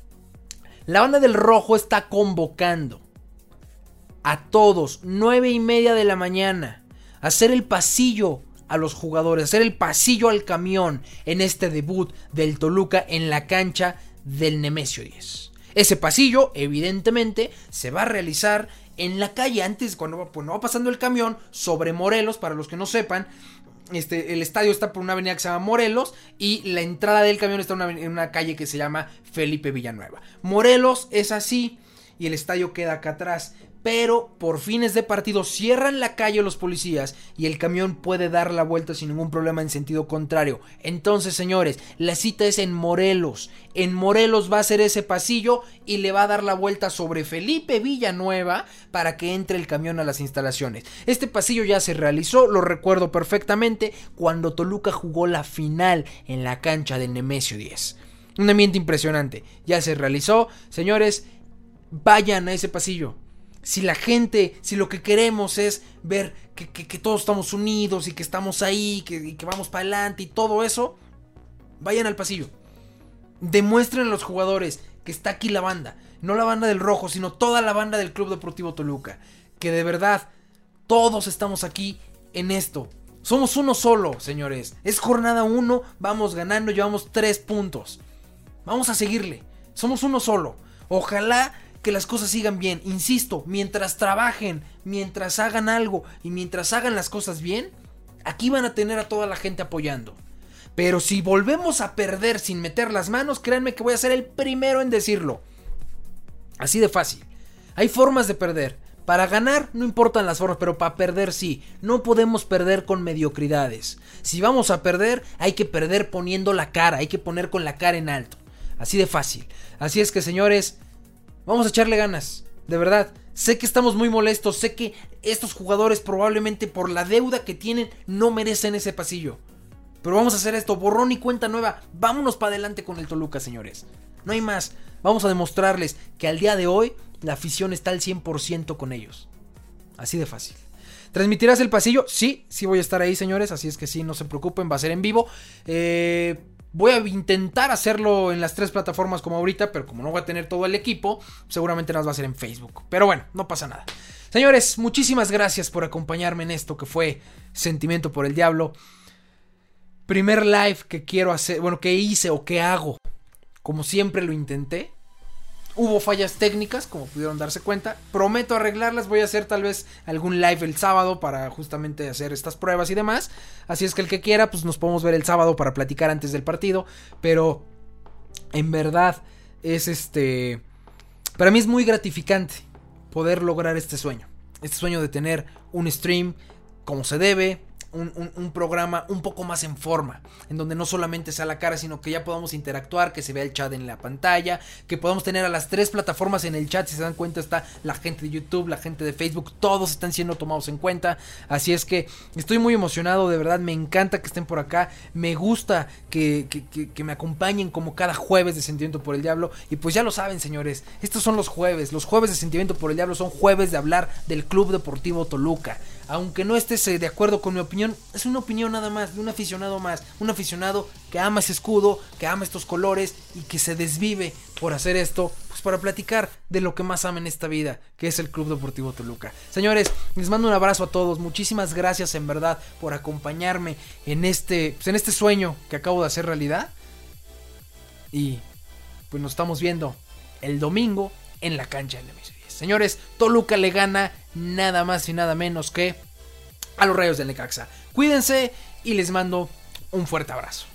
[SPEAKER 1] la banda del Rojo está convocando a todos, nueve y media de la mañana, a hacer el pasillo a los jugadores, a hacer el pasillo al camión en este debut del Toluca en la cancha del Nemesio diez. Ese pasillo, evidentemente, se va a realizar en la calle, antes cuando, cuando va pasando el camión sobre Morelos. Para los que no sepan, este, el estadio está por una avenida que se llama Morelos y la entrada del camión está en una, en una calle que se llama Felipe Villanueva. Morelos es así y el estadio queda acá atrás, pero por fines de partido cierran la calle los policías y el camión puede dar la vuelta sin ningún problema en sentido contrario. Entonces, señores, la cita es en Morelos. En Morelos va a ser ese pasillo y le va a dar la vuelta sobre Felipe Villanueva para que entre el camión a las instalaciones. Este pasillo ya se realizó, lo recuerdo perfectamente, cuando Toluca jugó la final en la cancha del Nemesio diez. Un ambiente impresionante, ya se realizó. Señores, vayan a ese pasillo. Si la gente, si lo que queremos es ver que, que, que todos estamos unidos y que estamos ahí, que, y que vamos para adelante y todo eso, vayan al pasillo. Demuestren a los jugadores que está aquí la banda, no la banda del rojo, sino toda la banda del Club Deportivo Toluca, que de verdad todos estamos aquí en esto. Somos uno solo, señores. Es jornada uno, vamos ganando, llevamos tres puntos. Vamos a seguirle, somos uno solo. Ojalá que las cosas sigan bien, insisto, mientras trabajen, mientras hagan algo y mientras hagan las cosas bien, aquí van a tener a toda la gente apoyando. Pero si volvemos a perder sin meter las manos, créanme que voy a ser el primero en decirlo. Así de fácil. Hay formas de perder. Para ganar no importan las formas, pero para perder sí. No podemos perder con mediocridades. Si vamos a perder, hay que perder poniendo la cara, hay que poner con la cara en alto. Así de fácil. Así es que, señores, vamos a echarle ganas, de verdad. Sé que estamos muy molestos, sé que estos jugadores probablemente por la deuda que tienen no merecen ese pasillo. Pero vamos a hacer esto, borrón y cuenta nueva. Vámonos para adelante con el Toluca, señores. No hay más. Vamos a demostrarles que al día de hoy la afición está al cien por ciento con ellos. Así de fácil. ¿Transmitirás el pasillo? Sí, sí voy a estar ahí, señores. Así es que sí, no se preocupen, va a ser en vivo. Eh... Voy a intentar hacerlo en las tres plataformas como ahorita, pero como no voy a tener todo el equipo, seguramente nos va a hacer en Facebook. Pero bueno, no pasa nada. Señores, muchísimas gracias por acompañarme en esto que fue Sentimiento por el Diablo. Primer live que quiero hacer, bueno, que hice o que hago. Como siempre lo intenté. Hubo fallas técnicas, como pudieron darse cuenta. Prometo arreglarlas. Voy a hacer tal vez algún live el sábado para justamente hacer estas pruebas y demás. Así es que el que quiera, pues nos podemos ver el sábado para platicar antes del partido. Pero en verdad es este... Para mí es muy gratificante poder lograr este sueño. Este sueño de tener un stream como se debe. Un, un, un programa un poco más en forma, en donde no solamente sea la cara, sino que ya podamos interactuar, que se vea el chat en la pantalla, que podamos tener a las tres plataformas en el chat. Si se dan cuenta, está la gente de YouTube, la gente de Facebook, todos están siendo tomados en cuenta. Así es que estoy muy emocionado, de verdad, me encanta que estén por acá, me gusta que, que, que, que me acompañen como cada jueves de Sentimiento por el Diablo. Y pues ya lo saben, señores, estos son los jueves, los jueves de Sentimiento por el Diablo son jueves de hablar del Club Deportivo Toluca. Aunque no estés de acuerdo con mi opinión, es una opinión nada más, de un aficionado más. Un aficionado que ama ese escudo, que ama estos colores y que se desvive por hacer esto, pues para platicar de lo que más ama en esta vida, que es el Club Deportivo Toluca. Señores, les mando un abrazo a todos, muchísimas gracias en verdad por acompañarme en este, pues en este sueño que acabo de hacer realidad. Y pues nos estamos viendo el domingo en la cancha del Nemesio diez. Señores, Toluca le gana nada más y nada menos que a los Rayos del Necaxa. Cuídense y les mando un fuerte abrazo.